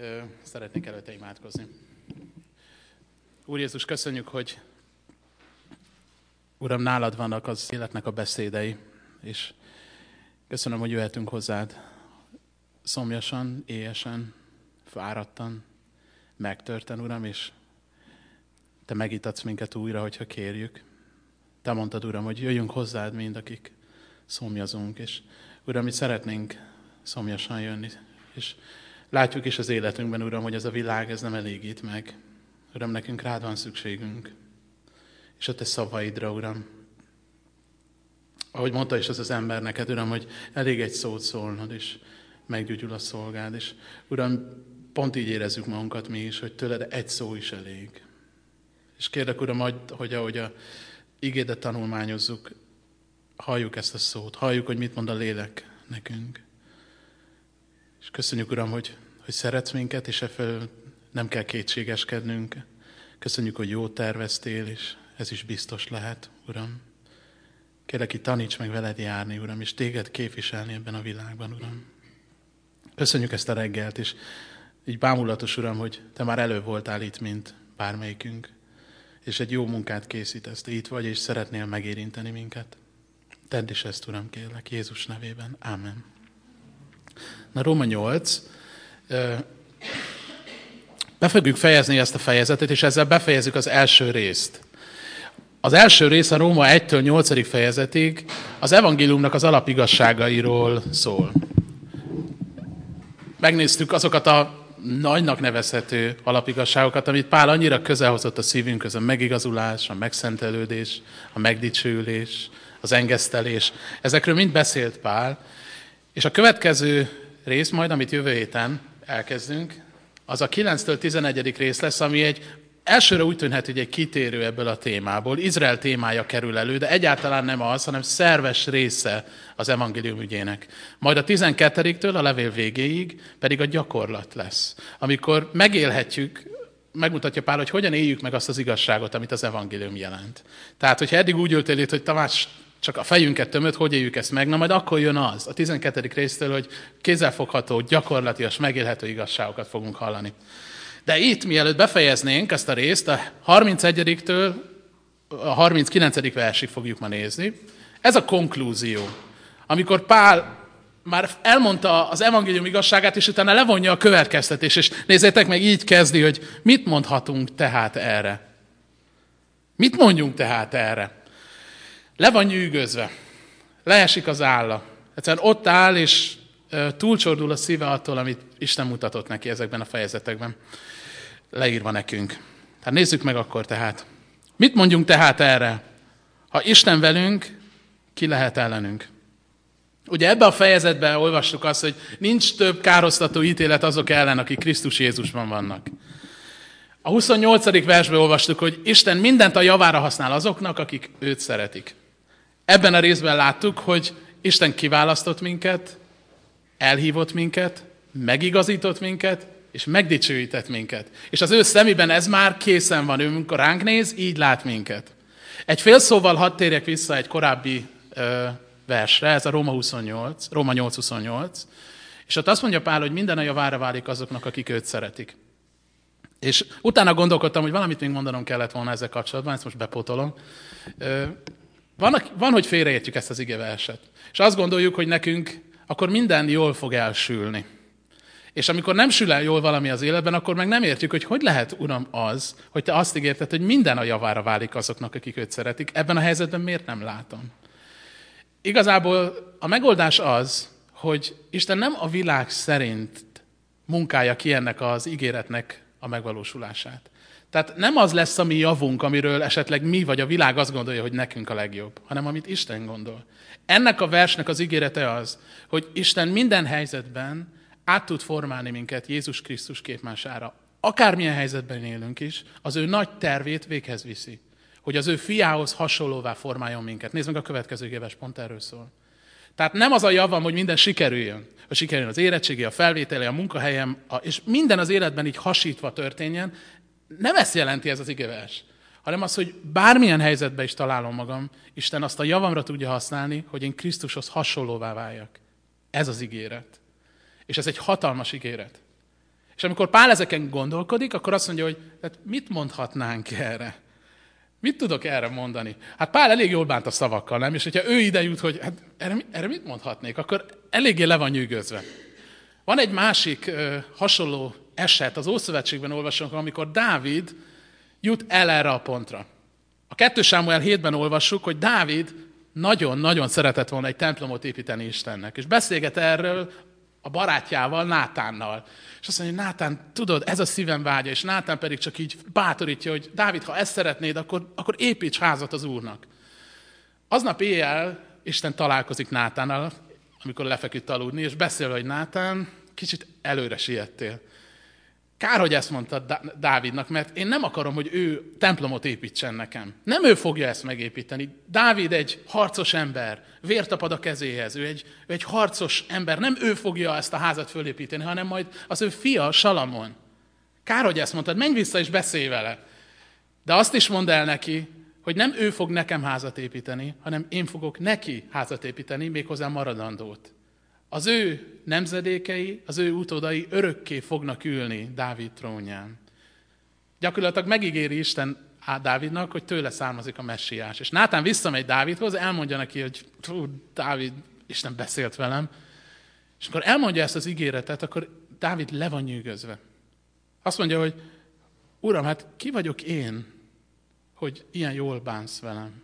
Szeretnék előtte imádkozni. Úr Jézus, köszönjük, hogy Uram, nálad vannak az életnek a beszédei, és köszönöm, hogy jöhetünk hozzád szomjasan, éhesen, fáradtan, megtörten, Uram, és Te megítatsz minket újra, hogyha kérjük. Te mondtad, Uram, hogy jöjjünk hozzád mind, akik szomjazunk, és Uram, mi szeretnénk szomjasan jönni, és látjuk is az életünkben, Uram, hogy ez a világ, ez nem elégít meg. Uram, nekünk rád van szükségünk. És a Te szavaidra, Uram. Ahogy mondta is az ember neked, Uram, hogy elég egy szót szólnod, és meggyógyul a szolgád. És Uram, pont így érezzük magunkat mi is, hogy tőled egy szó is elég. És kérlek, Uram, hogy ahogy a igédet tanulmányozzuk, halljuk ezt a szót, halljuk, hogy mit mond a lélek nekünk. És köszönjük, Uram, hogy szeretsz minket, és efelől nem kell kétségeskednünk. Köszönjük, hogy jót terveztél, és ez is biztos lehet, Uram. Kérlek, itt taníts meg veled járni, Uram, és téged képviselni ebben a világban, Uram. Köszönjük ezt a reggelt, és így bámulatos, Uram, hogy Te már előbb voltál itt, mint bármelyikünk, és egy jó munkát készítesz. Te itt vagy, és szeretnél megérinteni minket. Tedd is ezt, Uram, kérlek, Jézus nevében. Ámen. Na, Róma 8. Be fogjuk fejezni ezt a fejezetet, és ezzel befejezzük az első részt. Az első rész a Róma 1-től 8. fejezetig az evangéliumnak az alapigazságairól szól. Megnéztük azokat a nagynak nevezhető alapigazságokat, amit Pál annyira közelhozott a szívünkhöz, a megigazulás, a megszentelődés, a megdicsőülés, az engesztelés. Ezekről mind beszélt Pál, és a következő rész majd, amit jövő héten elkezdünk, az a 9-től 11. rész lesz, ami elsőre úgy tűnhet, hogy egy kitérő ebből a témából. Izrael témája kerül elő, de egyáltalán nem az, hanem szerves része az evangélium ügyének. Majd a 12-től a levél végéig pedig a gyakorlat lesz. Amikor megélhetjük, megmutatja Pál, hogy hogyan éljük meg azt az igazságot, amit az evangélium jelent. Tehát, hogyha eddig úgy ültél itt, hogy Tamás csak a fejünket tömött, hogy éljük ezt meg, na majd akkor jön az, a 12. résztől, hogy kézzelfogható, gyakorlatias, megélhető igazságokat fogunk hallani. De itt, mielőtt befejeznénk ezt a részt, a 31-től a 39. versig fogjuk ma nézni. Ez a konklúzió, amikor Pál már elmondta az evangélium igazságát, és utána levonja a következtetést, és nézzétek meg, így kezdi, hogy mit mondhatunk tehát erre? Mit mondjunk tehát erre? Le van nyűgözve, leesik az álla. Egyszerűen ott áll, és túlcsordul a szíve attól, amit Isten mutatott neki ezekben a fejezetekben. Leírva nekünk. Tehát nézzük meg akkor tehát. Mit mondjunk tehát erre? Ha Isten velünk, ki lehet ellenünk? Ugye ebben a fejezetben olvastuk azt, hogy nincs több károsztató ítélet azok ellen, akik Krisztus Jézusban vannak. A 28. versben olvastuk, hogy Isten mindent a javára használ azoknak, akik őt szeretik. Ebben a részben láttuk, hogy Isten kiválasztott minket, elhívott minket, megigazított minket, és megdicsőített minket. És az ő szemében ez már készen van. Ő, amikor ránk néz, így lát minket. Egy fél szóval hadd térjek vissza egy korábbi versre, ez a Róma 8:28. És ott azt mondja Pál, hogy minden a javára válik azoknak, akik őt szeretik. És utána gondolkodtam, hogy valamit még mondanom kellett volna ezzel kapcsolatban, ezt most bepótolom. Van, hogy félreértjük ezt az igeverset. És azt gondoljuk, hogy nekünk akkor minden jól fog elsülni. És amikor nem sül el jól valami az életben, akkor meg nem értjük, hogy lehet, Uram, az, hogy Te azt ígérted, hogy minden a javára válik azoknak, akik őt szeretik. Ebben a helyzetben miért nem látom? Igazából a megoldás az, hogy Isten nem a világ szerint munkálja ki ennek az ígéretnek a megvalósulását. Tehát nem az lesz a mi javunk, amiről esetleg mi vagy a világ azt gondolja, hogy nekünk a legjobb, hanem amit Isten gondol. Ennek a versnek az ígérete az, hogy Isten minden helyzetben át tud formálni minket Jézus Krisztus képmására. Akármilyen helyzetben élünk is, az ő nagy tervét véghez viszi. Hogy az ő fiához hasonlóvá formáljon minket. Nézd meg, a következő éves pont erről szól. Tehát nem az a javam, hogy minden sikerüljön. Hogy sikerüljön az érettségi, a felvételi, a munkahelyem, és minden az életben így hasítva történjen. Nem ezt jelenti ez az igevers, hanem az, hogy bármilyen helyzetben is találom magam, Isten azt a javamra tudja használni, hogy én Krisztushoz hasonlóvá váljak. Ez az ígéret. És ez egy hatalmas ígéret. És amikor Pál ezeken gondolkodik, akkor azt mondja, hogy hát mit mondhatnánk erre? Mit tudok erre mondani? Hát Pál elég jól bánt a szavakkal, nem? És hogyha ő ide jut, hogy hát erre mit mondhatnék, akkor eléggé le van nyűgözve. Van egy másik hasonló eset, az Ószövetségben olvasunk, amikor Dávid jut el erre a pontra. A 2 Sámuel 7-ben olvassuk, hogy Dávid nagyon-nagyon szeretett volna egy templomot építeni Istennek. És beszélget erről a barátjával, Nátánnal. És azt mondja, hogy Nátán, tudod, ez a szívem vágya, és Nátán pedig csak így bátorítja, hogy Dávid, ha ezt szeretnéd, akkor építs házat az Úrnak. Aznap éjjel Isten találkozik Nátánnal, amikor lefeküdt aludni, és beszél, hogy Nátán, kicsit előre siettél. Kár, hogy ezt mondta Dávidnak, mert én nem akarom, hogy ő templomot építsen nekem. Nem ő fogja ezt megépíteni. Dávid egy harcos ember, vért tapad a kezéhez, ő egy harcos ember, nem ő fogja ezt a házat fölépíteni, hanem majd az ő fia, Salamon. Kár, hogy ezt mondtad, menj vissza és beszélj vele. De azt is mondd el neki, hogy nem ő fog nekem házat építeni, hanem én fogok neki házat építeni, méghozzá maradandót. Az ő nemzedékei, az ő utódai örökké fognak ülni Dávid trónján. Gyakorlatilag megígéri Isten Dávidnak, hogy tőle származik a messiás. És Nátán visszamegy Dávidhoz, elmondja neki, hogy Dávid, Isten beszélt velem. És amikor elmondja ezt az ígéretet, akkor Dávid le van nyűgözve. Azt mondja, hogy Uram, hát ki vagyok én, hogy ilyen jól bánsz velem?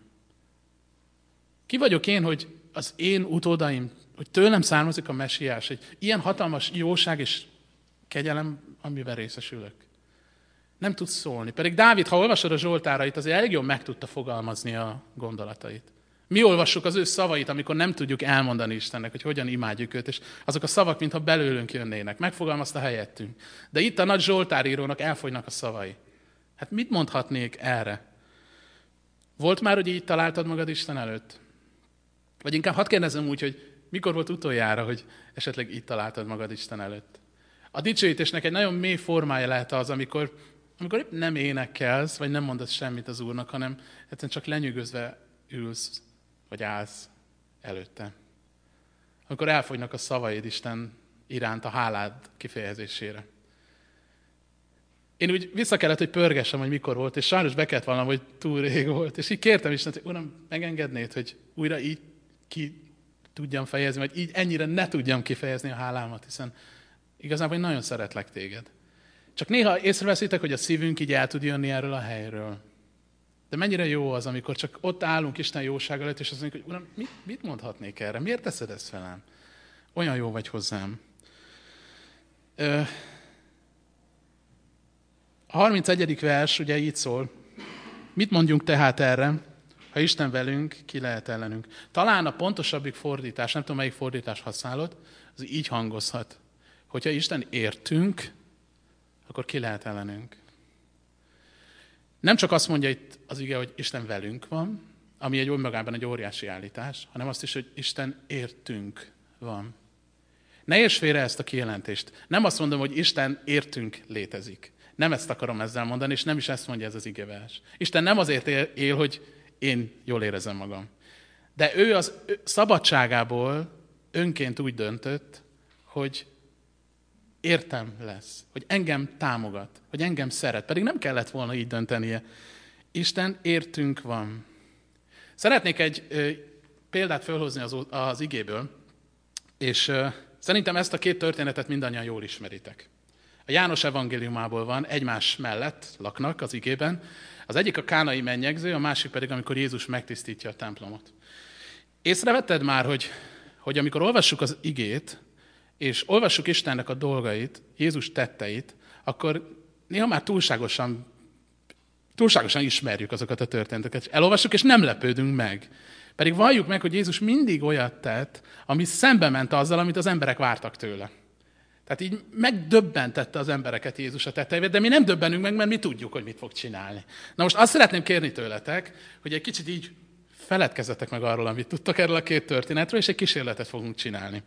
Ki vagyok én, hogy az én utódaim, hogy tőlem származik a messiás, egy ilyen hatalmas jóság és kegyelem, amiben részesülök. Nem tudsz szólni. Pedig Dávid, ha olvasod a Zsoltárait, azért elég jól meg tudta fogalmazni a gondolatait. Mi olvassuk az ő szavait, amikor nem tudjuk elmondani Istennek, hogy hogyan imádjuk őt, és azok a szavak, mintha belőlünk jönnének. Megfogalmazta helyettünk. De itt a nagy Zsoltárírónak elfogynak a szavai. Hát mit mondhatnék erre? Volt már, hogy így találtad magad Isten előtt? Vagy inkább hadd kérdezzem úgy, hogy mikor volt utoljára, hogy esetleg így találtad magad Isten előtt? A dicsőítésnek egy nagyon mély formája lehet az, amikor épp nem énekelsz, vagy nem mondasz semmit az Úrnak, hanem egyszerűen csak lenyűgözve ülsz, vagy állsz előtte. Amikor elfogynak a szavaid Isten iránt a hálád kifejezésére. Én úgy vissza kellett, hogy pörgessem, hogy mikor volt, és sajnos be kellett vallanom, hogy túl rég volt. És így kértem Istent, hogy Uram, megengednéd, hogy újra így ki tudjam fejezni, vagy így ennyire ne tudjam kifejezni a hálámat, hiszen igazából én nagyon szeretlek téged. Csak néha észreveszitek, hogy a szívünk így el tud jönni erről a helyről. De mennyire jó az, amikor csak ott állunk Isten jóság előtt, és azt mondjuk, hogy Uram, mit mondhatnék erre? Miért teszed ezt velem? Olyan jó vagy hozzám. A 31. vers ugye így szól. Mit mondjunk tehát erre? Ha Isten velünk, ki lehet ellenünk? Talán a pontosabbik fordítás, nem tudom, melyik fordítás használod, az így hangozhat. Hogyha Isten értünk, akkor ki lehet ellenünk? Nem csak azt mondja itt az ige, hogy Isten velünk van, ami egy önmagában egy óriási állítás, hanem azt is, hogy Isten értünk van. Ne érts félre ezt a kijelentést. Nem azt mondom, hogy Isten értünk létezik. Nem ezt akarom ezzel mondani, és nem is ezt mondja ez az igevers. Isten nem azért él, hogy én jól érezem magam. De ő az szabadságából önként úgy döntött, hogy értem lesz, hogy engem támogat, hogy engem szeret. Pedig nem kellett volna így döntenie. Isten értünk van. Szeretnék egy példát felhozni az igéből, és szerintem ezt a két történetet mindannyian jól ismeritek. A János evangéliumából van, egymás mellett laknak az igében. Az egyik a kánai mennyegző, a másik pedig, amikor Jézus megtisztítja a templomot. Észrevetted már, hogy amikor olvassuk az igét, és olvassuk Istennek a dolgait, Jézus tetteit, akkor néha már túlságosan ismerjük azokat a történeteket. Elolvassuk, és nem lepődünk meg. Pedig valljuk meg, hogy Jézus mindig olyat tett, ami szembe ment azzal, amit az emberek vártak tőle. Tehát így megdöbbentette az embereket Jézus a tetteivel, de mi nem döbbenünk meg, mert mi tudjuk, hogy mit fog csinálni. Na most azt szeretném kérni tőletek, hogy egy kicsit így feledkezzetek meg arról, amit tudtok erről a két történetről, és egy kísérletet fogunk csinálni.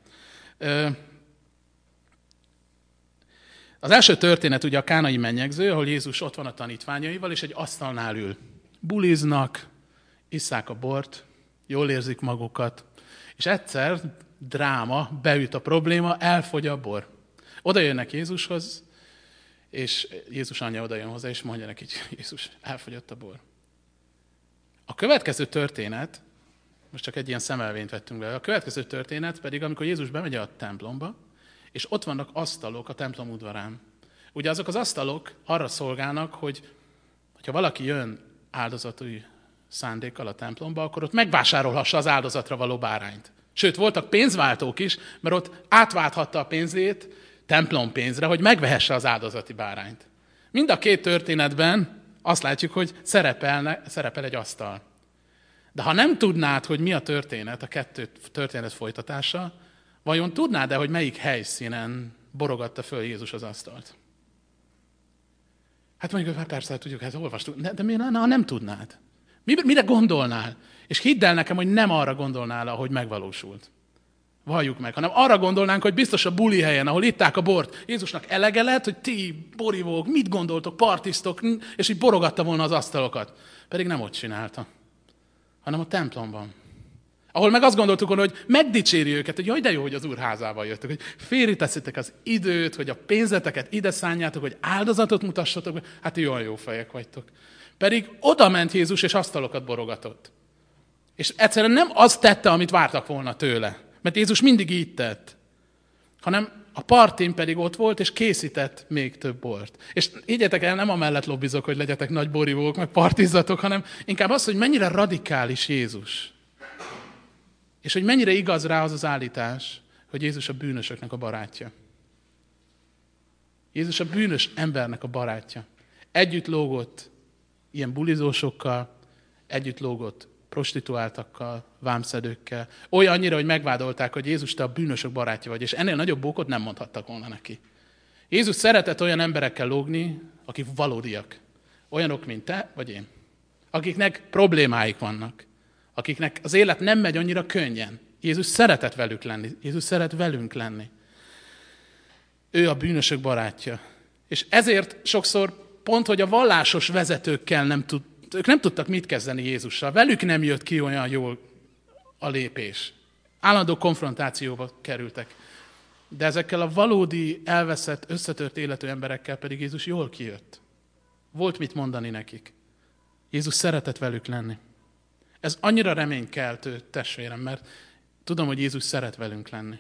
Az első történet ugye a kánai mennyegző, ahol Jézus ott van a tanítványaival, és egy asztalnál ül. Buliznak, isszák a bort, jól érzik magukat, és egyszer dráma, beüt a probléma, elfogy a bor. Oda jönnek Jézushoz, és Jézus anyja oda jön hozzá, és mondja neki, Jézus, elfogyott a bor. A következő történet, most csak egy ilyen szemelvényt vettünk be, a következő történet pedig, amikor Jézus bemegy a templomba, és ott vannak asztalok a templom udvarán. Ugye azok az asztalok arra szolgálnak, hogy ha valaki jön áldozati szándékkal a templomba, akkor ott megvásárolhassa az áldozatra való bárányt. Sőt, voltak pénzváltók is, mert ott átválthatta a pénzét templompénzre, hogy megvehesse az áldozati bárányt. Mind a két történetben azt látjuk, hogy szerepel egy asztal. De ha nem tudnád, hogy mi a történet, a kettő történet folytatása, vajon tudnád-e, hogy melyik helyszínen borogatta föl Jézus az asztalt? Hát mondjuk, hát persze, tudjuk, hát olvastuk, de nem tudnád. Mire gondolnál? És hidd el nekem, hogy nem arra gondolnál, ahogy megvalósult. Valljuk meg, hanem arra gondolnánk, hogy biztos a buli helyen, ahol itták a bort, Jézusnak elege lett, hogy ti, borivók, mit gondoltok, partisztok, és így borogatta volna az asztalokat. Pedig nem ott csinálta, hanem a templomban. Ahol meg azt gondoltuk volna, hogy megdicséri őket, hogy jaj, de jó, hogy az Úr házába jöttök, hogy félreteszitek az időt, hogy a pénzeteket ide szánjátok, hogy áldozatot mutassatok, hát olyan jó fejek vagytok. Pedig oda ment Jézus, és asztalokat borogatott. És egyszerűen nem azt tette, amit vártak volna tőle. Mert Jézus mindig így tett. Hanem a partin pedig ott volt, és készített még több bort. És higgyetek el, nem amellett lobbizok, hogy legyetek nagy borivók, meg partizzatok, hanem inkább az, hogy mennyire radikális Jézus. És hogy mennyire igaz rá az az állítás, hogy Jézus a bűnösöknek a barátja. Jézus a bűnös embernek a barátja. Együtt lógott ilyen bulizósokkal, együtt lógott prostituáltakkal, vámszedőkkel. Olyannyira, hogy megvádolták, hogy Jézus, te a bűnösök barátja vagy, és ennél nagyobb bókot nem mondhattak volna neki. Jézus szeretett olyan emberekkel lógni, akik valódiak. Olyanok, mint te vagy én. Akiknek problémáik vannak. Akiknek az élet nem megy annyira könnyen. Jézus szeretett velük lenni. Jézus szeret velünk lenni. Ő a bűnösök barátja. És ezért sokszor pont, hogy a vallásos vezetőkkel ők nem tudtak mit kezdeni Jézussal. Velük nem jött ki olyan jól a lépés. Állandó konfrontációba kerültek. De ezekkel a valódi, elveszett, összetört életű emberekkel pedig Jézus jól kijött. Volt mit mondani nekik. Jézus szeretett velük lenni. Ez annyira reménykeltő, testvérem, mert tudom, hogy Jézus szeret velünk lenni.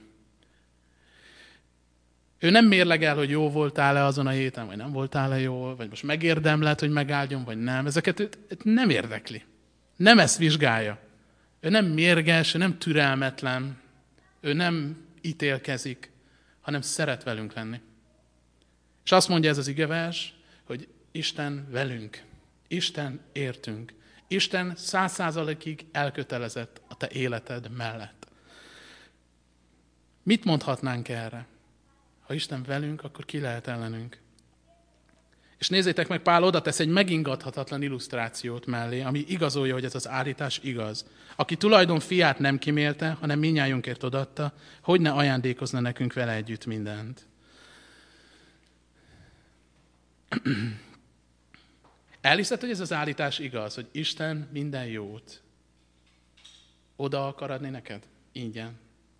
Ő nem mérlegel, hogy jó voltál-e azon a héten, vagy nem voltál-e jól, vagy most megérdemled, hogy megáldjon, vagy nem. Ezeket őt nem érdekli. Nem ezt vizsgálja. Ő nem mérges, ő nem türelmetlen, ő nem ítélkezik, hanem szeret velünk lenni. És azt mondja ez az igevers, hogy Isten velünk, Isten értünk. Isten 100%-ig elkötelezett a te életed mellett. Mit mondhatnánk erre? Ha Isten velünk, akkor ki lehet ellenünk? És nézzétek meg, Pál oda tesz egy megingathatatlan illusztrációt mellé, ami igazolja, hogy ez az állítás igaz. Aki tulajdon fiát nem kimélte, hanem mindnyájunkért odatta, hogy ne ajándékozna nekünk vele együtt mindent. Elhiszed, hogy ez az állítás igaz, hogy Isten minden jót oda akar adni neked? Ingyen.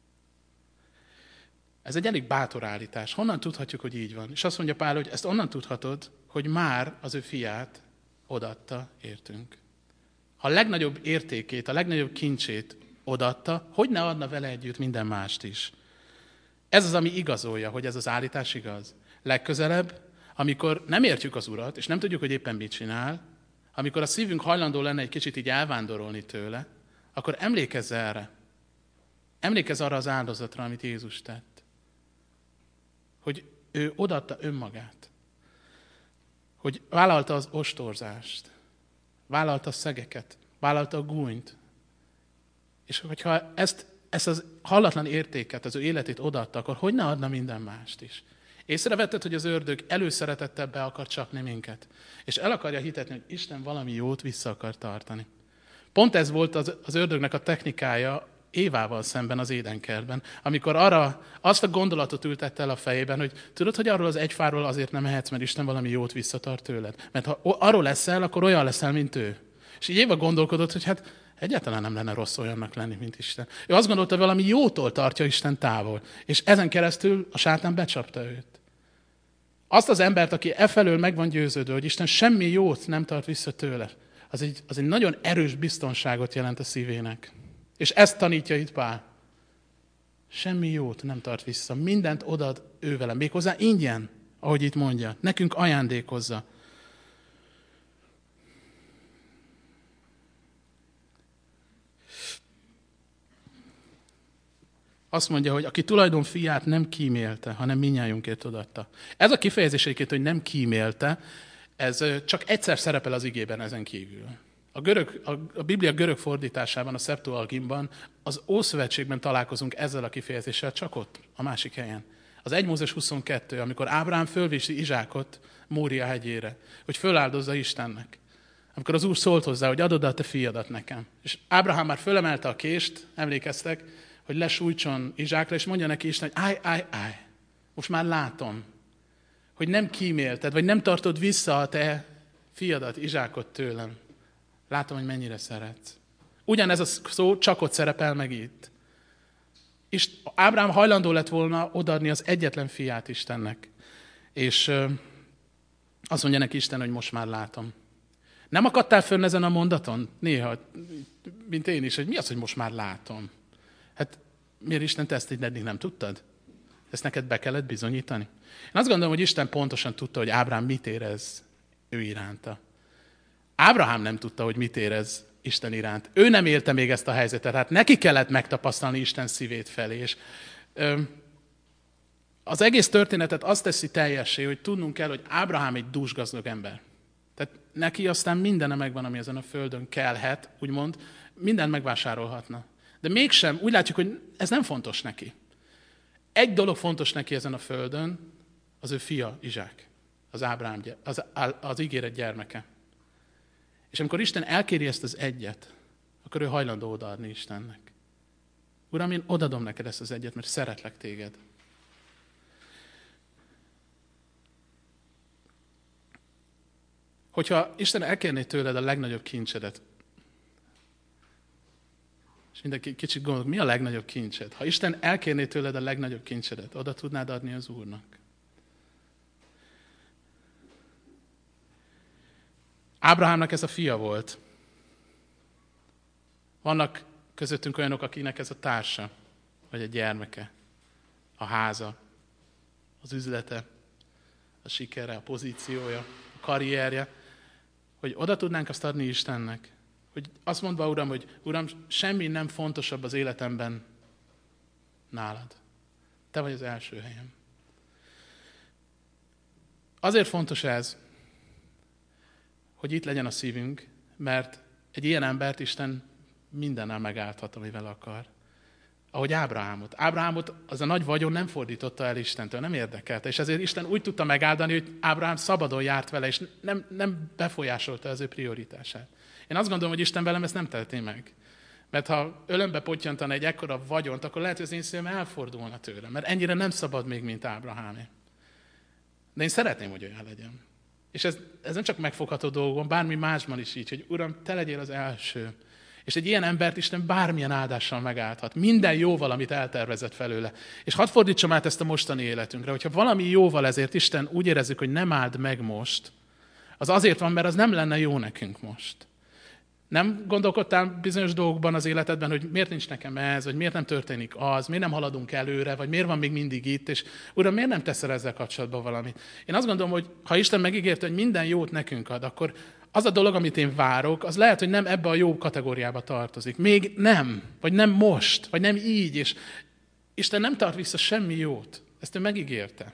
Ez egy elég bátor állítás. Honnan tudhatjuk, hogy így van? És azt mondja Pál, hogy ezt onnan tudhatod, hogy már az ő fiát odaadta értünk. Ha a legnagyobb értékét, a legnagyobb kincsét odaadta, hogy ne adna vele együtt minden mást is? Ez az, ami igazolja, hogy ez az állítás igaz. Legközelebb, amikor nem értjük az Urat, és nem tudjuk, hogy éppen mit csinál, amikor a szívünk hajlandó lenne egy kicsit így elvándorolni tőle, akkor emlékezz erre. Emlékezz arra az áldozatra, amit Jézus tett. Hogy ő odaadta önmagát. Hogy vállalta az ostorzást. Vállalta a szegeket. Vállalta a gúnyt. És hogyha ezt az hallatlan értéket, az ő életét odaadta, akkor hogy ne adna minden mást is? Észrevetted, hogy az ördög előszeretettel be akar csapni minket. És el akarja hitetni, hogy Isten valami jót vissza akar tartani. Pont ez volt az ördögnek a technikája Évával szemben az édenkertben, amikor arra azt a gondolatot ültette el a fejében, hogy tudod, hogy arról az egy fáról azért nem ehetsz, mert Isten valami jót visszatart tőled. Mert ha arról leszel, akkor olyan leszel, mint ő. És így Éva gondolkodott, hogy hát egyáltalán nem lenne rossz olyannak lenni, mint Isten. Ő azt gondolta, hogy valami jótól tartja Isten távol. És ezen keresztül a sátán becsapta őt. Azt az embert, aki efelől meg van győződve, hogy Isten semmi jót nem tart vissza tőle, az egy nagyon erős biztonságot jelent a szívének. És ezt tanítja itt Pál. Semmi jót nem tart vissza. Mindent odad ő vele. Méghozzá ingyen, ahogy itt mondja. Nekünk ajándékozza. Azt mondja, hogy aki tulajdon fiát nem kímélte, hanem mindnyájunkért odaadta. Ez a kifejezés egyébként, hogy nem kímélte, ez csak egyszer szerepel az igében ezen kívül. A Biblia görög fordításában, a Septuagintban, az Ószövetségben találkozunk ezzel a kifejezéssel, csak ott, a másik helyen. Az 1 Mózes 22, amikor Ábrahám fölviszi Izsákot Mória hegyére, hogy föláldozza Istennek. Amikor az Úr szólt hozzá, hogy adod a te fiadat nekem. És Ábrahám már fölemelte a kést, emlékeztek, hogy lesújtson Izsákra, és mondja neki Isten, hogy állj, most már látom, hogy nem kímélted, vagy nem tartod vissza a te fiadat, Izsákot tőlem. Látom, hogy mennyire szeretsz. Ugyanez a szó csak ott szerepel meg itt. És Ábrahám hajlandó lett volna odaadni az egyetlen fiát Istennek. És azt mondja neki Isten, hogy most már látom. Nem akadtál fönn ezen a mondaton? Néha, mint én is, hogy mi az, hogy most már látom? Hát miért Isten te ezt így eddig nem tudtad? Ezt neked be kellett bizonyítani? Én azt gondolom, hogy Isten pontosan tudta, hogy Ábrahám mit érez ő iránta. Ábrahám nem tudta, hogy mit érez Isten iránt. Ő nem élte még ezt a helyzetet, hát neki kellett megtapasztalni Isten szívét felé. És, az egész történetet azt teszi teljessé, hogy tudnunk kell, hogy Ábrahám egy dúsgazdag ember. Tehát neki aztán mindene megvan, ami ezen a földön kellhet, úgymond, mindent megvásárolhatna. De mégsem, úgy látjuk, hogy ez nem fontos neki. Egy dolog fontos neki ezen a földön, az ő fia, Izsák, az Ábrahám, az ígéret gyermeke. És amikor Isten elkéri ezt az egyet, akkor ő hajlandó odaadni Istennek. Uram, én odadom neked ezt az egyet, mert szeretlek téged. Hogyha Isten elkérné tőled a legnagyobb kincsedet, és mindenki kicsit gondolok, mi a legnagyobb kincsed? Ha Isten elkérné tőled a legnagyobb kincsedet, oda tudnád adni az Úrnak? Ábrahámnak ez a fia volt. Vannak közöttünk olyanok, akinek ez a társa, vagy a gyermeke, a háza, az üzlete, a sikere, a pozíciója, a karrierje, hogy oda tudnánk azt adni Istennek. Hogy azt mondva, Uram, hogy Uram, semmi nem fontosabb az életemben nálad. Te vagy az első helyem. Azért fontos ez, hogy itt legyen a szívünk, mert egy ilyen embert Isten mindennel megállthat, amivel akar. Ahogy Ábrahámot. Ábrahámot az a nagy vagyon nem fordította el Istentől, nem érdekelte. És ezért Isten úgy tudta megáldani, hogy Ábrahám szabadon járt vele, és nem befolyásolta az ő prioritását. Én azt gondolom, hogy Isten velem ezt nem teheti meg. Mert ha ölömbe pottyantana egy ekkora vagyont, akkor lehet, hogy az én szívem elfordulna tőle. Mert ennyire nem szabad még, mint Ábrahámé. De én szeretném, hogy olyan legyen. És ez nem csak megfogható dolgon, bármi másban is így, hogy Uram, te legyél az első. És egy ilyen embert Isten bármilyen áldással megállthat. Minden jóval, amit eltervezett felőle. És hadd fordítsam át ezt a mostani életünkre, hogyha valami jóval ezért Isten úgy érezzük, hogy nem áld meg most, az azért van, mert az nem lenne jó nekünk most. Nem gondolkodtál bizonyos dolgokban az életedben, hogy miért nincs nekem ez, vagy miért nem történik az, miért nem haladunk előre, vagy miért van még mindig itt, és Uram, miért nem teszel ezzel kapcsolatban valamit? Én azt gondolom, hogy ha Isten megígérte, hogy minden jót nekünk ad, akkor az a dolog, amit én várok, az lehet, hogy nem ebbe a jó kategóriába tartozik. Még nem, vagy nem most, vagy nem így, és Isten nem tart vissza semmi jót. Ezt ő megígérte.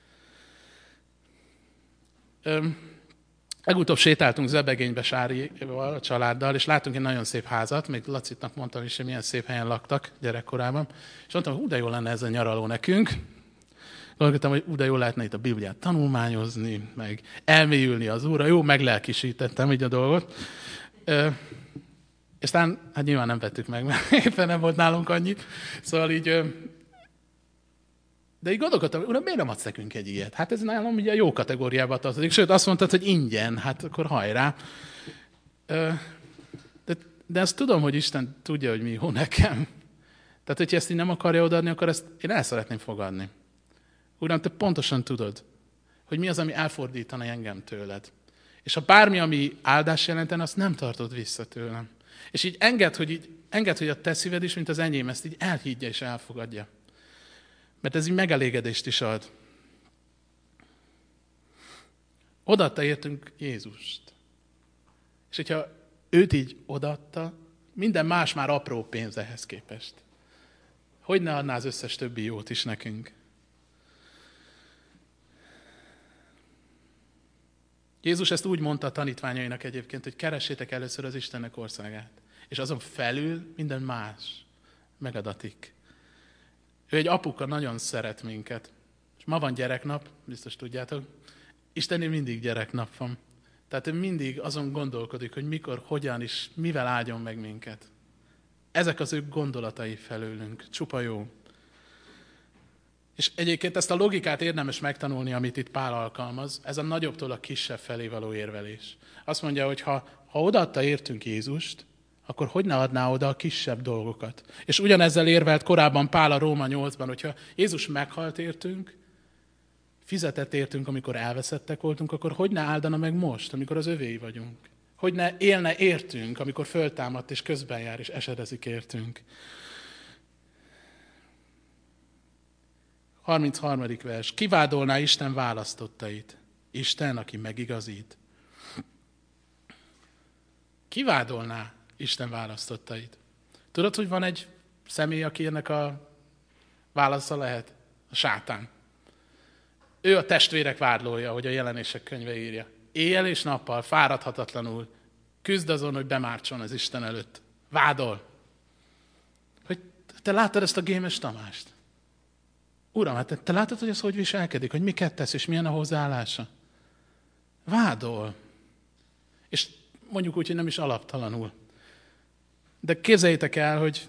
Legutóbb sétáltunk Zebegénybe Sárival, a családdal, és láttunk egy nagyon szép házat, még Lacitnak mondtam is, hogy milyen szép helyen laktak gyerekkorában, és mondtam, hogy de jó lenne ez a nyaraló nekünk. Gondoltam, hogy de jó lehetne itt a Bibliát tanulmányozni, meg elmélyülni az Úrra. Jó, meglelkisítettem így a dolgot. És aztán, hát nyilván nem vettük meg, mert éppen nem volt nálunk annyi. Szóval így... De így gondolkodtam, Uram, miért nem adsz nekünk egy ilyet? Hát ez nálam ugye a jó kategóriába tartozik. Sőt, azt mondtad, hogy ingyen, hát akkor hajrá. De azt tudom, hogy Isten tudja, hogy mi jó nekem. Tehát, hogyha ezt így nem akarja odaadni, akkor ezt én el szeretném fogadni. Uram, te pontosan tudod, hogy mi az, ami elfordítana engem tőled. És ha bármi, ami áldás jelenten, azt nem tartod vissza tőlem. És így enged, hogy a te szíved is, mint az enyém, ezt így elhiggye és elfogadja. Mert ez így megelégedést is ad. Odaadta értünk Jézust. És hogyha őt így odaadta, minden más már apró pénz ehhez képest. Hogy ne adná az összes többi jót is nekünk? Jézus ezt úgy mondta a tanítványainak egyébként, hogy keressétek először az Istennek országát. És azon felül minden más megadatik. Ő egy apuka, nagyon szeret minket. És ma van gyereknap, biztos tudjátok. Istennél mindig gyereknap van. Tehát ő mindig azon gondolkodik, hogy mikor, hogyan és mivel áldjon meg minket. Ezek az ő gondolatai felőlünk. Csupa jó. És egyébként ezt a logikát érdemes megtanulni, amit itt Pál alkalmaz. Ez a nagyobbtól a kisebb felé való érvelés. Azt mondja, hogy ha odaadta értünk Jézust, akkor hogy ne adná oda a kisebb dolgokat? És ugyanezzel érvelt korábban Pál a Róma 8-ban, hogyha Jézus meghalt értünk, fizetett értünk, amikor elveszettek voltunk, akkor hogy ne áldana meg most, amikor az övéi vagyunk? Hogy ne élne értünk, amikor föltámadt és közben jár és esedezik értünk? 33. vers. Kivádolná Isten választottait? Isten, aki megigazít. Kivádolná Isten választottait? Tudod, hogy van egy személy, aki ennek a válasza lehet? A sátán. Ő a testvérek vádlója, hogy a Jelenések könyve írja. Éjjel és nappal, fáradhatatlanul küzd azon, hogy bemártson az Isten előtt. Vádol. Hogy te láttad ezt a Gémes Tamást? Uram, hát te látod, hogy ez hogy viselkedik, hogy miket tesz, és milyen a hozzáállása? Vádol. És mondjuk úgy, hogy nem is alaptalanul. De képzeljétek el, hogy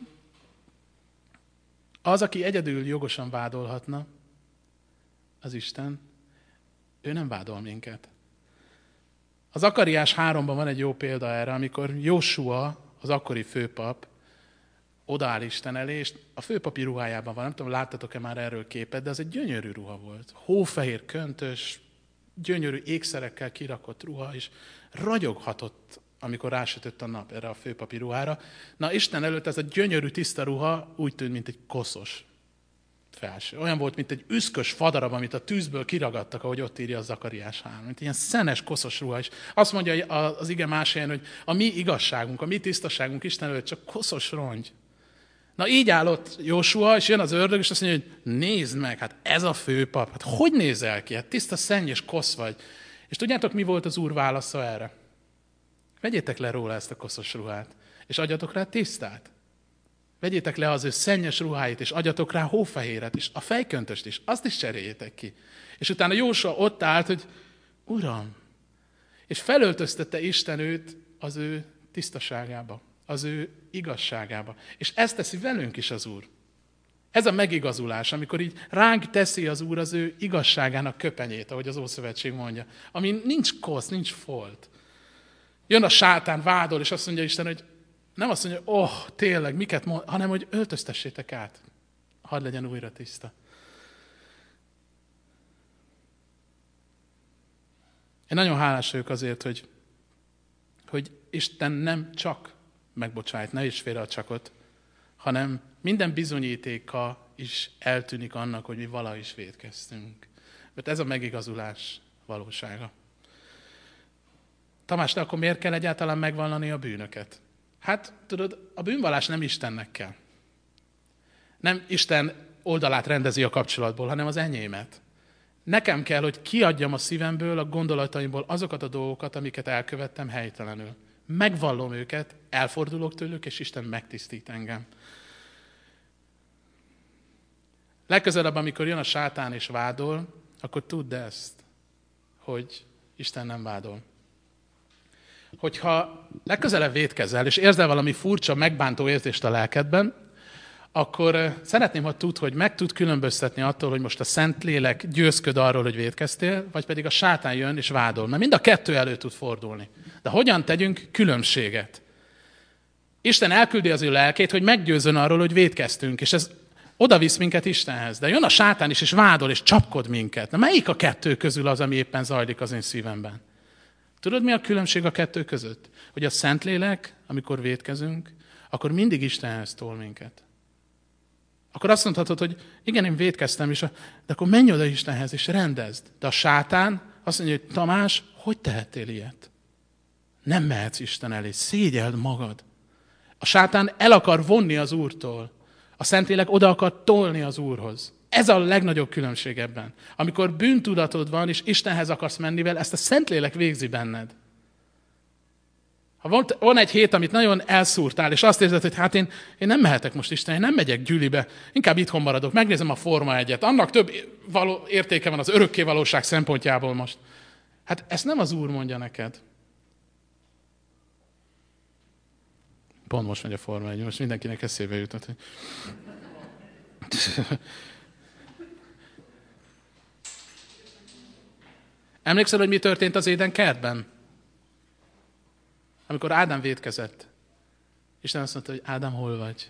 az, aki egyedül jogosan vádolhatna, az Isten, ő nem vádol minket. Az Zakariás 3-ban van egy jó példa erre, amikor Jósua, az akkori főpap, odaáll Isten elé, és a főpapi ruhájában van. Nem tudom, láttatok-e már erről képet, de az egy gyönyörű ruha volt. Hófehér köntös, gyönyörű ékszerekkel kirakott ruha, és ragyoghatott, amikor rásütött a nap erre a főpapi ruhára. Na, Isten előtt ez a gyönyörű tiszta ruha úgy tűnt, mint egy koszos felső. Olyan volt, mint egy üszkös fadarab, amit a tűzből kiragadtak, ahogy ott írja a Zakariás 3. Mint ilyen szenes, koszos ruha is. Azt mondja az ige más helyen, hogy a mi igazságunk, a mi tisztaságunk Isten előtt csak koszos rongy. Na így áll ott Jósua, és jön az ördög, és azt mondja, hogy nézd meg, hát ez a főpap, hát hogy nézel ki? Hát tiszta szenny és kosz vagy. És tudjátok, mi volt az Úr válasza erre? Vegyétek le róla ezt a koszos ruhát, és adjatok rá tisztát. Vegyétek le az ő szennyes ruháit, és adjatok rá hófehéret, és a fejköntöst is, azt is cseréljétek ki. És utána Jósua ott állt, hogy Uram, és felöltöztette Isten őt az ő tisztaságába, az ő igazságába. És ezt teszi velünk is az Úr. Ez a megigazulás, amikor így ránk teszi az Úr az ő igazságának köpenyét, ahogy az Ószövetség mondja, ami nincs kosz, nincs folt. Jön a sátán, vádol, és azt mondja Isten, hogy nem azt mondja, tényleg, miket mond, hanem hogy öltöztessétek át. Hadd legyen újra tiszta. Én nagyon hálás vagyok azért, hogy Isten nem csak megbocsájt, ne is félre a csakot, hanem minden bizonyítéka is eltűnik annak, hogy mi valaha is vétkeztünk. Mert ez a megigazulás valósága. Tamás, de akkor miért kell egyáltalán megvallani a bűnöket? Hát, tudod, a bűnvallás nem Istennek kell. Nem Isten oldalát rendezi a kapcsolatból, hanem az enyémet. Nekem kell, hogy kiadjam a szívemből, a gondolataimból azokat a dolgokat, amiket elkövettem helytelenül. Megvallom őket, elfordulok tőlük, és Isten megtisztít engem. Legközelebb, amikor jön a sátán és vádol, akkor tudd ezt, hogy Isten nem vádol. Hogyha legközelebb vétkezel, és érzel valami furcsa, megbántó érzést a lelkedben, akkor szeretném, ha tudd, hogy meg tud különböztetni attól, hogy most a Szentlélek győzköd arról, hogy vétkeztél, vagy pedig a sátán jön és vádol. Mert mind a kettő elő tud fordulni. De hogyan tegyünk különbséget? Isten elküldi az ő lelkét, hogy meggyőzzön arról, hogy vétkeztünk, és ez oda visz minket Istenhez, de jön a sátán is, és vádol, és csapkod minket. Na melyik a kettő közül az, ami éppen zajlik az én szívemben? Tudod, mi a különbség a kettő között? Hogy a Szentlélek, amikor vétkezünk, akkor mindig Istenhez tol minket. Akkor azt mondhatod, hogy igen, én vétkeztem is, de akkor menj oda Istenhez, és rendezd. De a sátán azt mondja, hogy Tamás, hogy tehettél ilyet? Nem mehetsz Isten elé, szégyeld magad. A sátán el akar vonni az Úrtól. A Szentlélek oda akar tolni az Úrhoz. Ez a legnagyobb különbség ebben. Amikor bűntudatod van, és Istenhez akarsz menni vele, ezt a Szentlélek végzi benned. Ha van egy hét, amit nagyon elszúrtál, és azt érzed, hogy hát én nem mehetek most Isten, én nem megyek gyűlibe, inkább itthon maradok, megnézem a Forma 1-et, annak több értéke van az örökkévalóság szempontjából most. Hát ezt nem az Úr mondja neked. Pont most megy a Forma 1, most mindenkinek eszébe jutott. Emlékszel, hogy mi történt az Éden kertben? Amikor Ádám vétkezett. Isten azt mondta, hogy Ádám, hol vagy?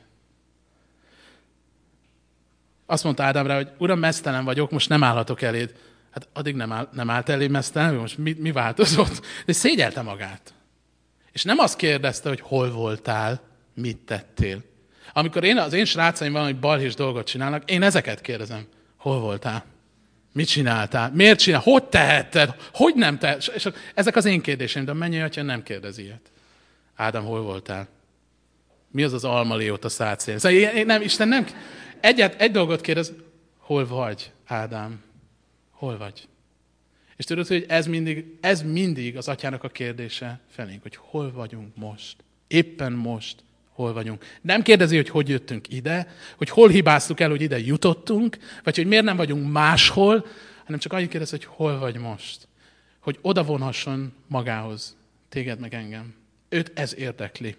Azt mondta Ádám rá, hogy Uram, meztelen vagyok, most nem állhatok eléd. Hát addig nem állt elé meztelen, most mi változott? De szégyelte magát. És nem azt kérdezte, hogy hol voltál, mit tettél. Amikor az én srácaim valami balhés dolgot csinálnak, én ezeket kérdezem. Hol voltál? Mit csináltál? Miért csináltál? Hogy tehetted? Hogy nem tehetted? És ezek az én kérdéseim, de a mennyei atya nem kérdez ilyet. Ádám, hol voltál? Mi az az almaléot a szád szélén? Szóval Isten nem... Egy dolgot kérdez, hol vagy, Ádám? Hol vagy? És tudod, hogy ez mindig az atyának a kérdése felénk, hogy hol vagyunk most? Éppen most hol vagyunk. Nem kérdezi, hogy jöttünk ide, hogy hol hibáztuk el, hogy ide jutottunk, vagy hogy miért nem vagyunk máshol, hanem csak annyit kérdez, hogy hol vagy most. Hogy oda vonhasson magához, téged meg engem. Őt ez érdekli.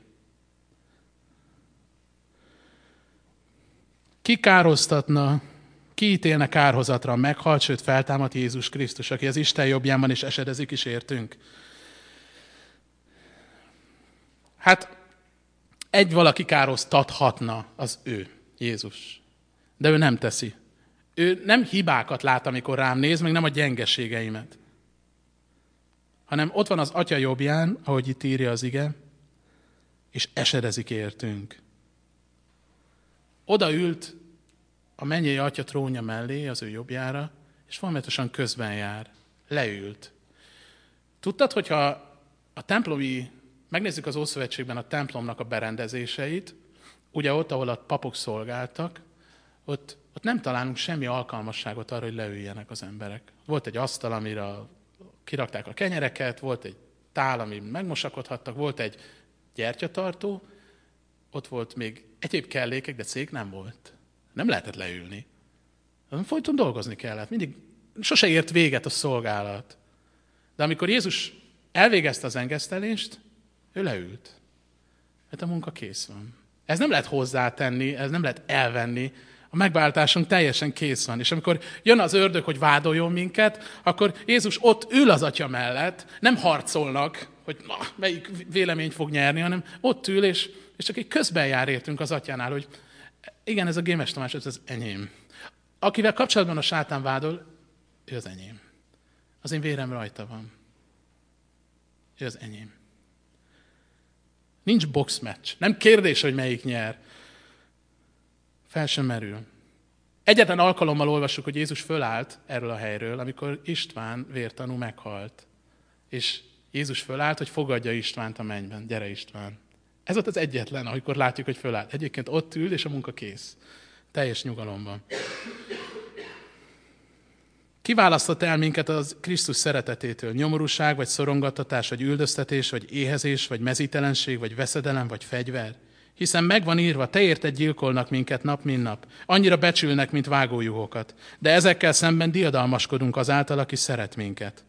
Ki károztatna, ki ítélne kárhozatra, meghalt, sőt feltámadt Jézus Krisztus, aki az Isten jobbján és esedezik is értünk. Hát egy valaki károztathatna, az ő, Jézus. De ő nem teszi. Ő nem hibákat lát, amikor rám néz, meg nem a gyengeségeimet. Hanem ott van az Atya jobbján, ahogy itt írja az ige, és esedezik értünk. Odaült a mennyei Atya trónja mellé, az ő jobbjára, és folyamatosan közben jár. Leült. Tudtad, hogyha a templomi, megnézzük az Ószövetségben a templomnak a berendezéseit, ugye ott, ahol a papok szolgáltak, ott nem találunk semmi alkalmasságot arra, hogy leüljenek az emberek. Volt egy asztal, amire kirakták a kenyereket, volt egy tál, amin megmosakodhattak, volt egy gyertyatartó, ott volt még egyéb kellékek, de szék nem volt. Nem lehetett leülni. Folyton dolgozni kellett. Mindig sose ért véget a szolgálat. De amikor Jézus elvégezte az engesztelést, ő leült. Mert a munka kész van. Ez nem lehet hozzátenni, ez nem lehet elvenni. A megváltásunk teljesen kész van. És amikor jön az ördög, hogy vádoljon minket, akkor Jézus ott ül az Atya mellett, nem harcolnak, hogy melyik véleményt fog nyerni, hanem ott ül, és csak egy közben jár értünk az Atyánál, hogy igen, ez a Gémes Tamás, ez az enyém. Akivel kapcsolatban a sátán vádol, ő az enyém. Az én vérem rajta van. Ő az enyém. Nincs boxmatch. Nem kérdés, hogy melyik nyer. Fel sem merül. Egyetlen alkalommal olvassuk, hogy Jézus fölállt erről a helyről, amikor István vértanú meghalt. És Jézus fölállt, hogy fogadja Istvánt a mennyben. Gyere István. Ez ott az egyetlen, amikor látjuk, hogy fölállt. Egyébként ott ül, és a munka kész. Teljes nyugalomban. Kiválasztott el minket az Krisztus szeretetétől? Nyomorúság, vagy szorongattatás, vagy üldöztetés, vagy éhezés, vagy mezítelenség, vagy veszedelem, vagy fegyver? Hiszen megvan írva, te érted gyilkolnak minket nap, mint nap. Annyira becsülnek, mint vágójuhokat. De ezekkel szemben diadalmaskodunk azáltal, aki szeret minket.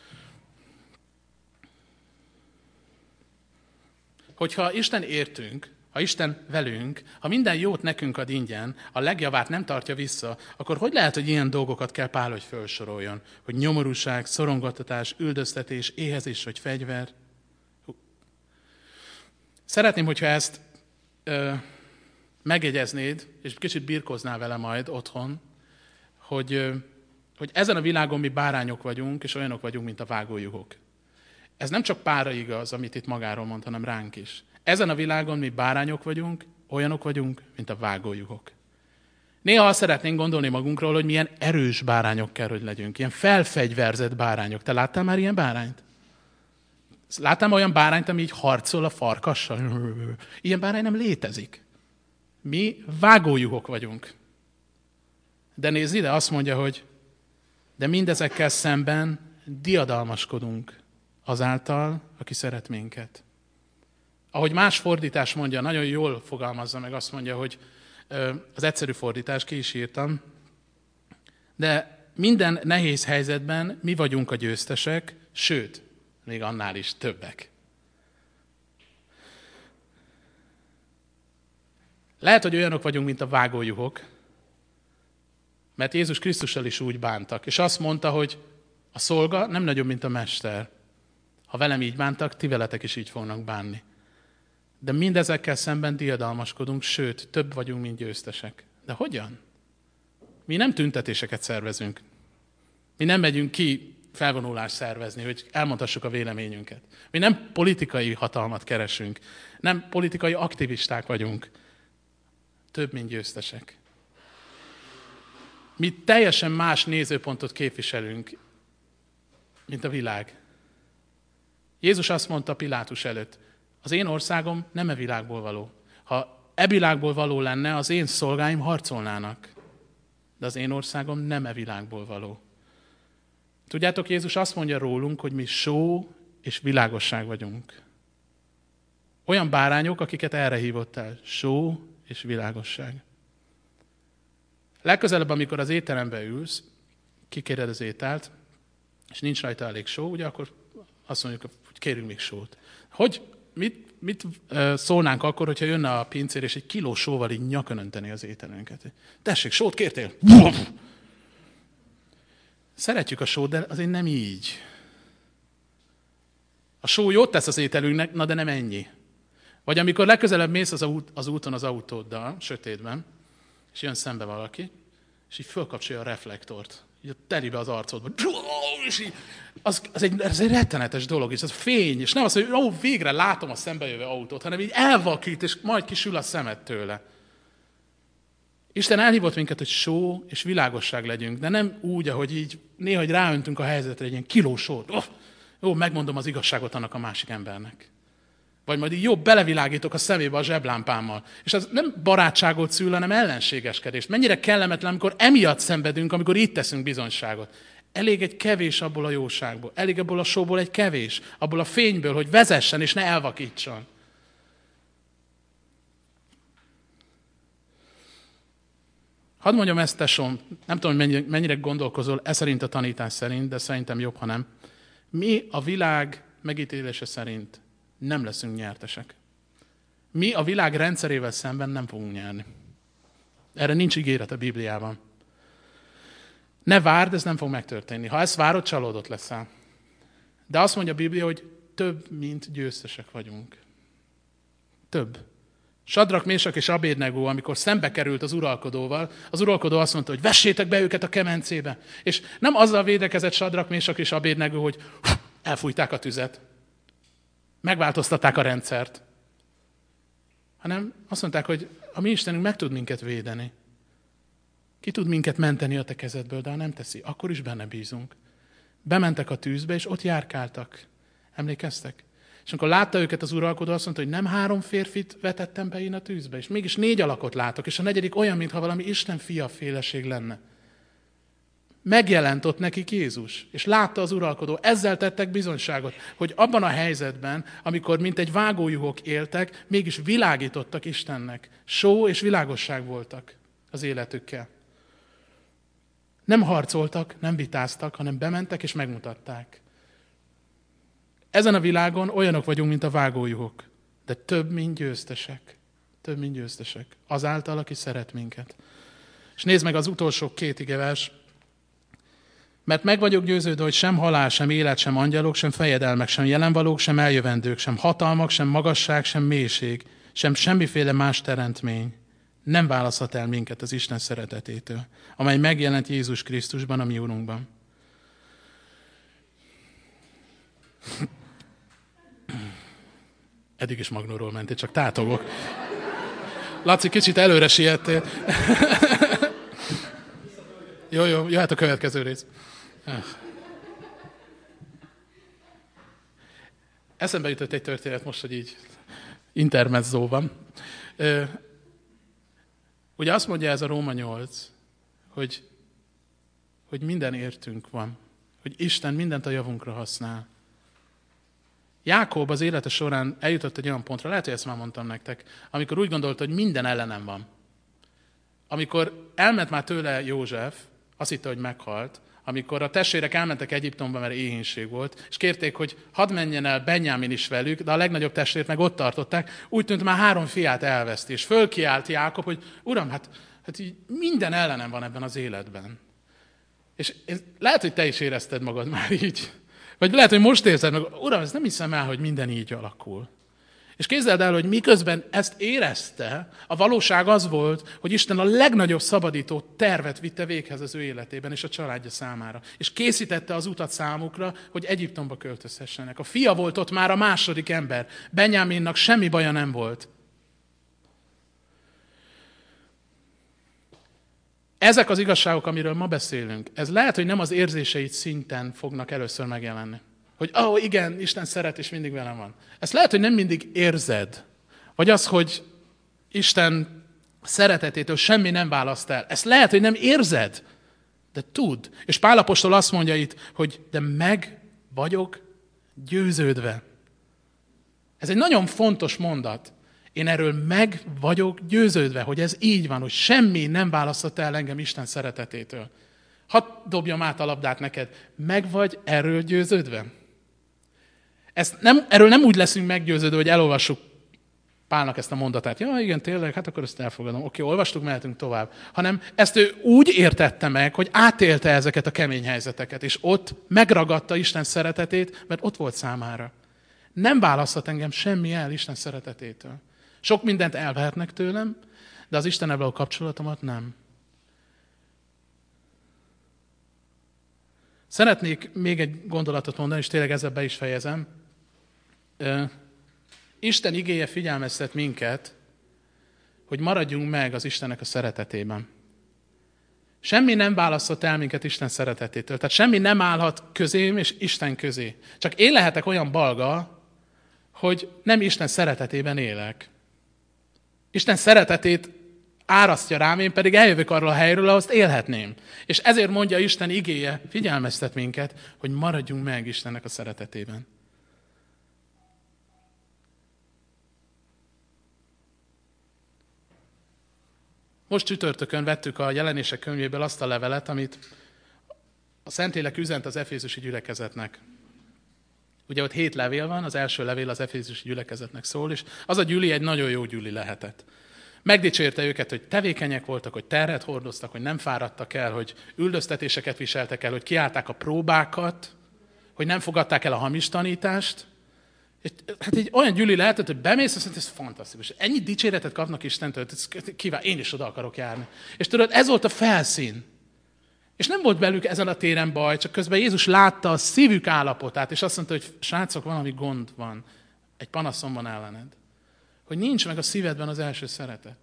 Hogyha Isten értünk, ha Isten velünk, ha minden jót nekünk ad ingyen, a legjavát nem tartja vissza, akkor hogy lehet, hogy ilyen dolgokat kell Pál, hogy felsoroljon? Hogy nyomorúság, szorongattatás, üldöztetés, éhezés vagy fegyver? Szeretném, hogyha ezt megjegyeznéd, és kicsit birkóznál vele majd otthon, hogy ezen a világon mi bárányok vagyunk, és olyanok vagyunk, mint a vágójuhok. Ez nem csak Pálra igaz, amit itt magáról mond, hanem ránk is. Ezen a világon mi bárányok vagyunk, olyanok vagyunk, mint a vágójuhok. Néha azt szeretnénk gondolni magunkról, hogy milyen erős bárányok kell, hogy legyünk. Ilyen felfegyverzett bárányok. Te láttál már ilyen bárányt? Láttál olyan bárányt, ami így harcol a farkassal? Ilyen bárány nem létezik. Mi vágójuhok vagyunk. De nézd ide, azt mondja, hogy de mindezekkel szemben diadalmaskodunk azáltal, aki szeret minket. Ahogy más fordítás mondja, nagyon jól fogalmazza meg, azt mondja, hogy az egyszerű fordítás, ki is írtam, de minden nehéz helyzetben mi vagyunk a győztesek, sőt, még annál is többek. Lehet, hogy olyanok vagyunk, mint a vágójuhok, mert Jézus Krisztussal is úgy bántak, és azt mondta, hogy a szolga nem nagyobb, mint a mester. Ha velem így bántak, ti veletek is így fognak bánni. De mindezekkel szemben diadalmaskodunk, sőt, több vagyunk, mint győztesek. De hogyan? Mi nem tüntetéseket szervezünk. Mi nem megyünk ki felvonulást szervezni, hogy elmondhassuk a véleményünket. Mi nem politikai hatalmat keresünk. Nem politikai aktivisták vagyunk. Több, mint győztesek. Mi teljesen más nézőpontot képviselünk, mint a világ. Jézus azt mondta Pilátus előtt, az én országom nem e világból való. Ha e világból való lenne, az én szolgáim harcolnának. De az én országom nem e világból való. Tudjátok, Jézus azt mondja rólunk, hogy mi só és világosság vagyunk. Olyan bárányok, akiket erre hívott el. Só és világosság. Legközelebb, amikor az étterembe ülsz, kikéred az ételt, és nincs rajta elég só, ugye akkor azt mondjuk, hogy kérünk még sót. Mit szólnánk akkor, hogyha jönne a pincér, és egy kiló sóval így nyakon önteni az ételünket? Tessék, sót kértél? Szeretjük a sót, de azért nem így. A só jót tesz az ételünknek, na de nem ennyi. Vagy amikor legközelebb mész az úton az autóddal, sötétben, és jön szembe valaki, és így fölkapcsolja a reflektort. Így a telibe az arcodba. És így, ez egy rettenetes dolog, és ez a fény, és nem az, hogy végre látom a szembejövő autót, hanem így elvakít, és majd kisül a szemed tőle. Isten elhívott minket, hogy só és világosság legyünk, de nem úgy, ahogy így néha hogy ráöntünk a helyzetre egy ilyen kiló sót. Jó, megmondom az igazságot annak a másik embernek. Vagy majd így jobb belevilágítok a szemébe a zseblámpámmal. És az nem barátságot szül, hanem ellenségeskedést. Mennyire kellemetlen, amikor emiatt szenvedünk, amikor itt teszünk bizonyságot. Elég egy kevés abból a jóságból. Elég abból a sóból egy kevés. Abból a fényből, hogy vezessen és ne elvakítson. Hadd mondjam ezt, tesóm, nem tudom, hogy mennyire gondolkozol, ez szerint a tanítás szerint, de szerintem jobb, ha nem. Mi a világ megítélése szerint nem leszünk nyertesek. Mi a világ rendszerével szemben nem fogunk nyerni. Erre nincs ígéret a Bibliában. Ne várd, ez nem fog megtörténni. Ha ezt várod, csalódott leszel. De azt mondja a Biblia, hogy több, mint győztesek vagyunk. Több. Sadrak, Mésak és Abédnego, amikor szembe került az uralkodóval, az uralkodó azt mondta, hogy vessétek be őket a kemencébe. És nem azzal védekezett Sadrak, Mésak és Abédnego, hogy elfújták a tüzet. Megváltoztatták a rendszert. Hanem azt mondták, hogy a mi Istenünk meg tud minket védeni. Ki tud minket menteni a te kezedből, de ha nem teszi, akkor is benne bízunk. Bementek a tűzbe, és ott járkáltak. Emlékeztek? És amikor látta őket az uralkodó, azt mondta, hogy nem 3 férfit vetettem be én a tűzbe, és mégis 4 alakot látok, és a 4. olyan, mintha valami Isten fia féleség lenne. Megjelent ott nekik Jézus, és látta az uralkodó, ezzel tettek bizonyságot, hogy abban a helyzetben, amikor mint egy vágójuhok éltek, mégis világítottak Istennek. Só és világosság voltak az életükkel. Nem harcoltak, nem vitáztak, hanem bementek és megmutatták. Ezen a világon olyanok vagyunk, mint a vágójuhok, de több, mint győztesek. Több, mint győztesek. Azáltal, aki szeret minket. És nézd meg az utolsó 2 igevers. Mert meg vagyok győződve, hogy sem halál, sem élet, sem angyalok, sem fejedelmek, sem jelenvalók, sem eljövendők, sem hatalmak, sem magasság, sem mélység, sem semmiféle más teremtmény nem választhat el minket az Isten szeretetétől, amely megjelent Jézus Krisztusban, a mi Urunkban. Eddig is Magnóról mentél, csak tátogok. Laci, kicsit előre siettél. Jó, jöhet a következő rész. Eszembe jutott egy történet most, hogy így intermezzó van. Ugye azt mondja ez a Róma 8, hogy minden értünk van, hogy Isten mindent a javunkra használ. Jákob az élete során eljutott egy olyan pontra, lehet, hogy ezt már mondtam nektek, amikor úgy gondolta, hogy minden ellenem van. Amikor elment már tőle József, azt hitte, hogy meghalt, amikor a testvérek elmentek Egyiptomba, mert éhínség volt, és kérték, hogy hadd menjen el Benjamin is velük, de a legnagyobb testvért meg ott tartották, úgy tűnt, már 3 fiát elveszti, és fölkiált Jákob, hogy Uram, hát így minden ellenem van ebben az életben. És lehet, hogy te is érezted magad már így. Vagy lehet, hogy most érzed meg, Uram, ezt nem hiszem el, hogy minden így alakul. És képzeld el, hogy miközben ezt érezte, a valóság az volt, hogy Isten a legnagyobb szabadító tervet vitte véghez az ő életében és a családja számára. És készítette az utat számukra, hogy Egyiptomba költözhessenek. A fia volt ott már a második ember. Benjaminnak semmi baja nem volt. Ezek az igazságok, amiről ma beszélünk, ez lehet, hogy nem az érzéseid szinten fognak először megjelenni. Hogy igen, Isten szeret, és mindig velem van. Ezt lehet, hogy nem mindig érzed. Vagy az, hogy Isten szeretetétől semmi nem választ el. Ezt lehet, hogy nem érzed, de tudd. És Pál apostol azt mondja itt, hogy de meg vagyok győződve. Ez egy nagyon fontos mondat. Én erről meg vagyok győződve, hogy ez így van, hogy semmi nem választott el engem Isten szeretetétől. Hadd dobjam át a labdát neked. Meg vagy erről győződve? Erről nem úgy leszünk meggyőződve, hogy elolvassuk Pálnak ezt a mondatát. Ja, igen, tényleg, hát akkor ezt elfogadom. Oké, olvastuk, mehetünk tovább. Hanem ezt ő úgy értette meg, hogy átélte ezeket a kemény helyzeteket, és ott megragadta Isten szeretetét, mert ott volt számára. Nem választhat engem semmi el Isten szeretetétől. Sok mindent elvehetnek tőlem, de az Istennel való kapcsolatomat nem. Szeretnék még egy gondolatot mondani, és tényleg ezzel be is fejezem. Isten igéje figyelmeztet minket, hogy maradjunk meg az Istennek a szeretetében. Semmi nem választott el minket Isten szeretetétől. Tehát semmi nem állhat közém és Isten közé. Csak én lehetek olyan balga, hogy nem Isten szeretetében élek. Isten szeretetét árasztja rám, én pedig eljövök arról a helyről, ahol azt élhetném. És ezért mondja Isten igéje, figyelmeztet minket, hogy maradjunk meg Istennek a szeretetében. Most csütörtökön vettük a Jelenések könyvéből azt a levelet, amit a Szentlélek üzent az efézusi gyülekezetnek. Ugye ott 7 levél van, az első levél az efézusi gyülekezetnek szól, és az a gyüli egy nagyon jó gyüli lehetett. Megdicsérte őket, hogy tevékenyek voltak, hogy terhet hordoztak, hogy nem fáradtak el, hogy üldöztetéseket viseltek el, hogy kiállták a próbákat, hogy nem fogadták el a hamis tanítást. És, hát egy olyan gyüli lehetett, hogy bemész, azt mondta, ez fantasztikus. Ennyi dicséretet kapnak Istentől, én is oda akarok járni. És tudod, ez volt a felszín. És nem volt belük ezen a téren baj, csak közben Jézus látta a szívük állapotát, és azt mondta, hogy srácok, valami gond van, egy panaszom van ellened. Hogy nincs meg a szívedben az első szeretet.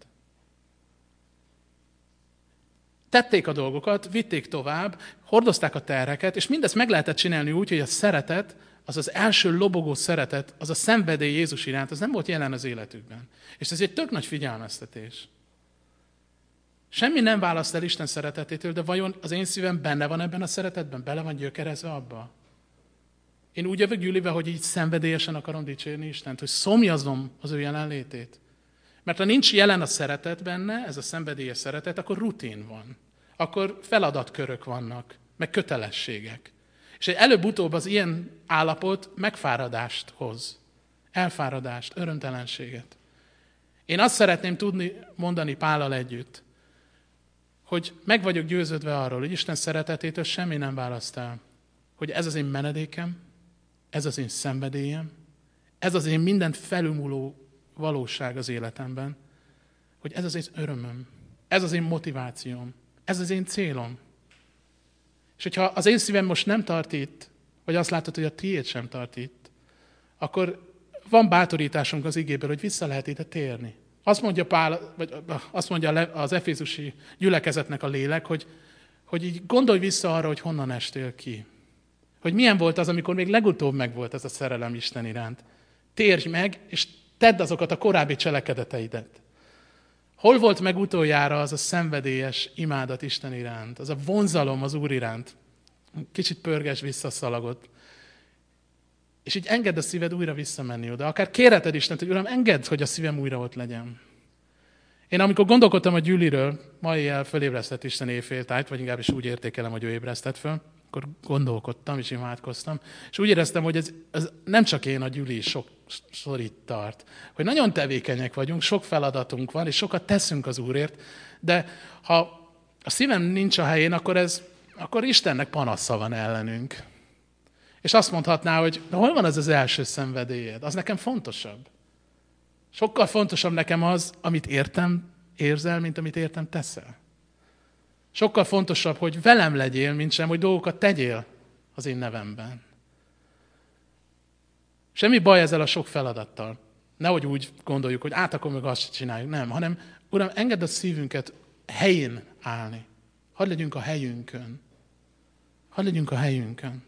Tették a dolgokat, vitték tovább, hordozták a terheket, és mindezt meg lehetett csinálni úgy, hogy a szeretet, az első lobogó szeretet, az a szenvedély Jézus iránt, az nem volt jelen az életükben. És ez egy tök nagy figyelmeztetés. Semmi nem választ el Isten szeretetétől, de vajon az én szívem benne van ebben a szeretetben? Bele van gyökerezve abba? Én úgy jövök gyűlibe, hogy így szenvedélyesen akarom dicsérni Istent, hogy szomjazom az ő jelenlétét. Mert ha nincs jelen a szeretet benne, ez a szenvedélyes szeretet, akkor rutin van. Akkor feladatkörök vannak, meg kötelességek. És előbb-utóbb az ilyen állapot megfáradást hoz. Elfáradást, örömtelenséget. Én azt szeretném tudni mondani Pállal együtt, hogy meg vagyok győződve arról, hogy Isten szeretetétől semmi nem választ el. Hogy ez az én menedékem, ez az én szenvedélyem, ez az én mindent felülmúló valóság az életemben. hogy ez az én örömöm, ez az én motivációm, ez az én célom. És hogyha az én szívem most nem tart itt, vagy azt látod, hogy a tiéd sem tart itt, akkor van bátorításunk az igéből, hogy vissza lehet ide térni. Azt mondja Pál, vagy azt mondja az efézusi gyülekezetnek a lélek, hogy így gondolj vissza arra, hogy honnan estél ki. Hogy milyen volt az, amikor még legutóbb megvolt ez a szerelem Isten iránt. Térj meg, és tedd azokat a korábbi cselekedeteidet. Hol volt meg utoljára az a szenvedélyes imádat Isten iránt, az a vonzalom az Úr iránt? Kicsit pörges vissza a szalagot. És így engedd a szíved újra visszamenni oda. Akár kérheted Istent, hogy Uram, engedd, hogy a szívem újra ott legyen. Én amikor gondolkodtam a Gyüliről, ma éjjel fölébresztett Isten éjféltájt, vagy inkább is úgy értékelem, hogy ő ébresztett föl, akkor gondolkodtam és imádkoztam, és úgy éreztem, hogy ez nem csak én, a Gyüli sokszor itt tart, hogy nagyon tevékenyek vagyunk, sok feladatunk van, és sokat teszünk az Úrért, de ha a szívem nincs a helyén, akkor Istennek panasza van ellenünk. És azt mondhatná, hogy hol van az első szenvedélyed? Az nekem fontosabb. Sokkal fontosabb nekem az, amit érzel, mint amit értem teszel. Sokkal fontosabb, hogy velem legyél, mint sem, hogy dolgokat tegyél az én nevemben. Semmi baj ezzel a sok feladattal. Nehogy úgy gondoljuk, hogy akkor meg azt csináljuk. Nem, hanem Uram, engedd a szívünket helyén állni. Hadd legyünk a helyünkön. Hadd legyünk a helyünkön.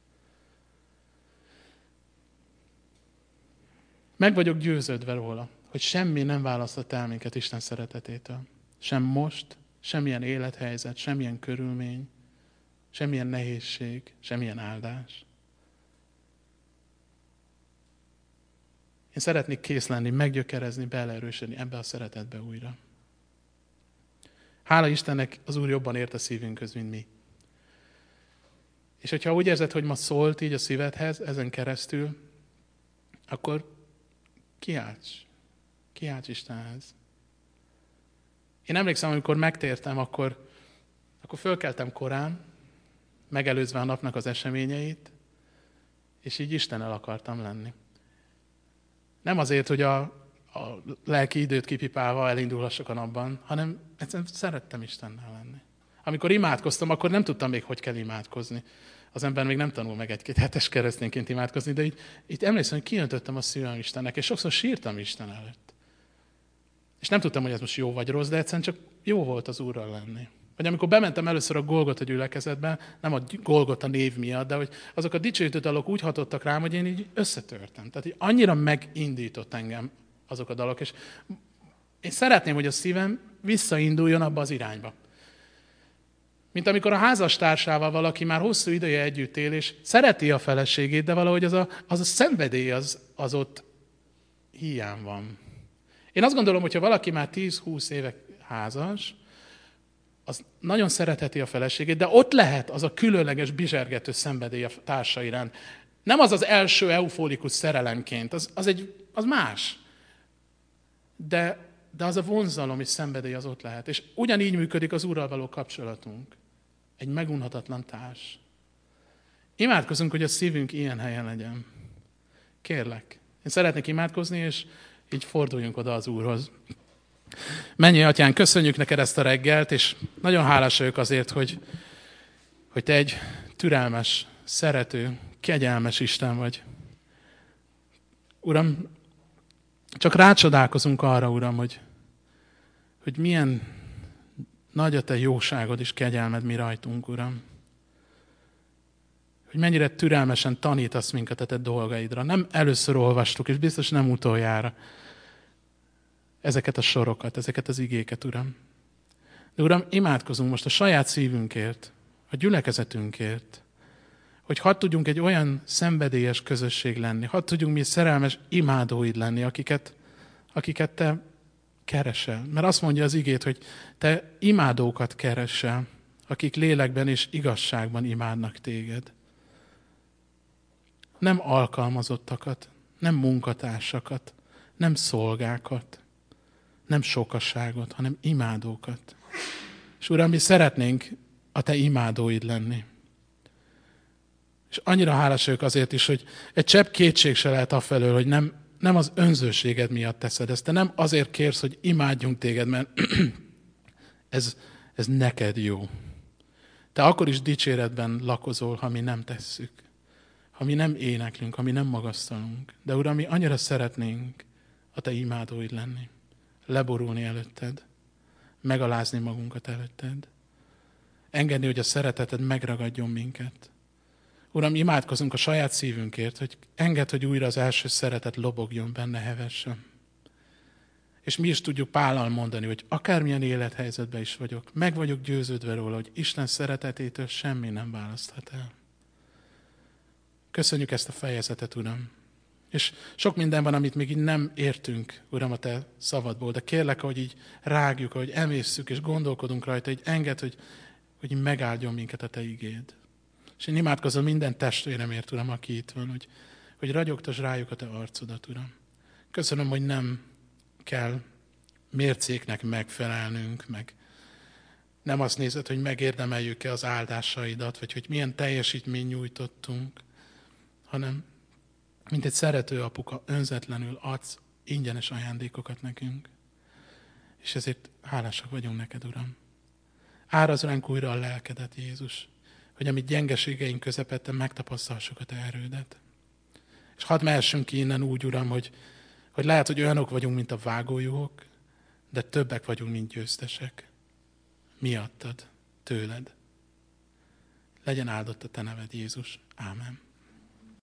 Meg vagyok győződve róla, hogy semmi nem választott el minket Isten szeretetétől. Sem most, semmilyen élethelyzet, semmilyen körülmény, semmilyen nehézség, semmilyen áldás. Én szeretnék kész lenni, meggyökerezni, beleerősödni ebbe a szeretetbe újra. Hála Istennek, az Úr jobban ért a szívünkhöz, mint mi. És hogyha úgy érzed, hogy ma szólt így a szívedhez, ezen keresztül, akkor kiálts Istenhez. Én emlékszem, amikor megtértem, akkor fölkeltem korán, megelőzve a napnak az eseményeit, és így Istennel akartam lenni. Nem azért, hogy a lelki időt kipipálva elindulhassak a napban, hanem egyszerűen szerettem Istennel lenni. Amikor imádkoztam, akkor nem tudtam még, hogy kell imádkozni. Az ember még nem tanul meg 1-2 hetes keresztényként imádkozni, de így emlékszem, hogy kiöntöttem a szívem Istennek, és sokszor sírtam Isten előtt. És nem tudtam, hogy ez most jó vagy rossz, de egyszerűen csak jó volt az Úrral lenni. Vagy amikor bementem először a Golgota gyülekezetbe, nem a Golgota név miatt, de hogy azok a dicsőítő dalok úgy hatottak rám, hogy én így összetörtem. Tehát így annyira megindított engem azok a dalok, és én szeretném, hogy a szívem visszainduljon abba az irányba. Mint amikor a házastársával valaki már hosszú ideje együtt él, és szereti a feleségét, de valahogy az a szenvedély az ott hiány van. Én azt gondolom, hogyha valaki már 10-20 éve házas, az nagyon szeretheti a feleségét, de ott lehet az a különleges, bizsergető szenvedély a társa iránt. Nem az első eufórikus szerelemként, az más. De az a vonzalom és szenvedély az ott lehet. És ugyanígy működik az Úrral való kapcsolatunk. Egy megunhatatlan társ. Imádkozunk, hogy a szívünk ilyen helyen legyen. Kérlek. Én szeretnék imádkozni, és így forduljunk oda az Úrhoz. Mennyei Atyán, köszönjük neked ezt a reggelt, és nagyon hálás vagyok azért, hogy te egy türelmes, szerető, kegyelmes Isten vagy. Uram, csak rácsodálkozunk arra, Uram, hogy milyen nagy a te jóságod és kegyelmed mi rajtunk, Uram. Hogy mennyire türelmesen tanítasz minket a te dolgaidra. Nem először olvastuk, és biztos nem utoljára ezeket a sorokat, ezeket az igéket, Uram. De Uram, imádkozunk most a saját szívünkért, a gyülekezetünkért, hogy hadd tudjunk egy olyan szenvedélyes közösség lenni, hadd tudjunk mi szerelmes imádóid lenni, akiket te keresel. Mert azt mondja az igét, hogy te imádókat keresel, akik lélekben és igazságban imádnak téged. Nem alkalmazottakat, nem munkatársakat, nem szolgákat, nem sokaságot, hanem imádókat. És Uram, mi szeretnénk a te imádóid lenni. És annyira hálás vagyok azért is, hogy egy csepp kétség se lehet afelől, hogy nem az önzőséged miatt teszed ezt. Te nem azért kérsz, hogy imádjunk téged, mert ez neked jó. Te akkor is dicséretben lakozol, ha mi nem tesszük. Ha mi nem éneklünk, ha mi nem magasztalunk. De Uram, mi annyira szeretnénk a Te imádóid lenni. Leborulni előtted. Megalázni magunkat előtted. Engedni, hogy a szereteted megragadjon minket. Uram, imádkozunk a saját szívünkért, hogy engedd, hogy újra az első szeretet lobogjon benne hevessen. És mi is tudjuk Pállal mondani, hogy akármilyen élethelyzetben is vagyok, meg vagyok győződve róla, hogy Isten szeretetétől semmi nem választhat el. Köszönjük ezt a fejezetet, Uram. És sok minden van, amit még így nem értünk, Uram, a Te szavadból, de kérlek, hogy így rágjuk, hogy emészszük és gondolkodunk rajta, hogy engedd, hogy megáldjon minket a Te igéd. És én imádkozom minden testvéremért, Uram, aki itt van, hogy ragyogtass rájuk a Te arcodat, Uram. Köszönöm, hogy nem kell mércéknek megfelelnünk, meg nem azt nézed, hogy megérdemeljük-e az áldásaidat, vagy hogy milyen teljesítményt nyújtottunk, hanem mint egy szerető apuka önzetlenül adsz ingyenes ajándékokat nekünk. És ezért hálásak vagyunk neked, Uram. Árazd ránk újra a lelkedet, Jézus, hogy a mi gyengeségeink közepette megtapasztalhassuk a Te erődet. És hadd mehessünk ki innen úgy, Uram, hogy lehet, hogy olyanok vagyunk, mint a vágójuhok, de többek vagyunk, mint győztesek. Miattad, tőled. Legyen áldott a Te neved, Jézus. Ámen.